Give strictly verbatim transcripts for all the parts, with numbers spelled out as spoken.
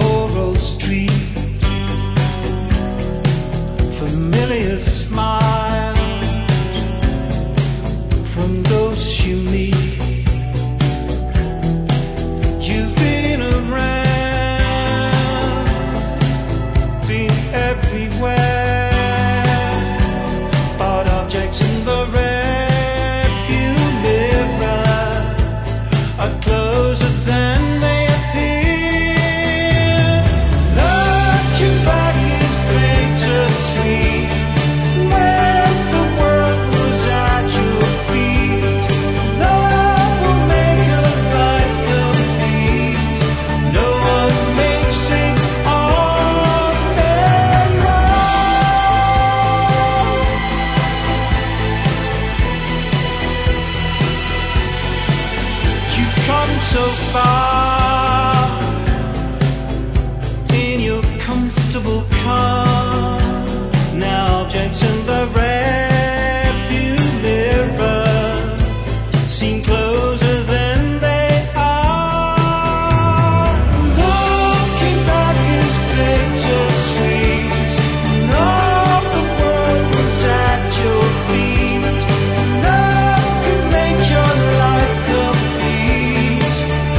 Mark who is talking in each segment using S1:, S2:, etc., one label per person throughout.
S1: Coral Street, familiar smiles from those you meet. You've been around, been everywhere, bought objects in the rearview mirror are closer than they appear. Looking back is bittersweet when the world was at your feet. Love will make your life complete. No one makes it all and wrong. You've come so far in your comfortable car. Now objects in the rearview mirror seem closer than they are. Looking back is bittersweet. All the world was at your feet. Love could make your life complete.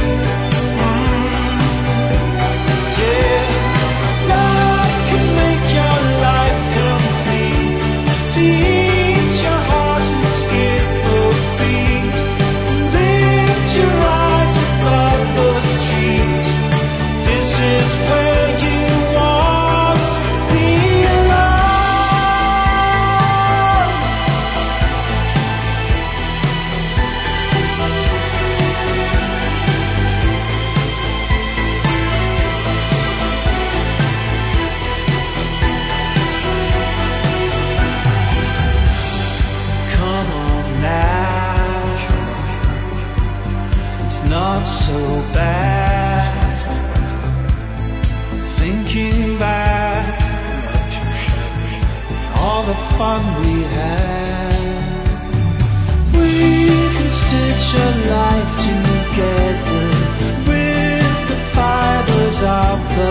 S1: Yeah, love can make your life complete. Teach your heart to skip a beat. Lift your eyes above the street. This is where you want to belong. Come on now, it's not so bad. Thinking back, all the fun we had. We can stitch a life together with the fibers of the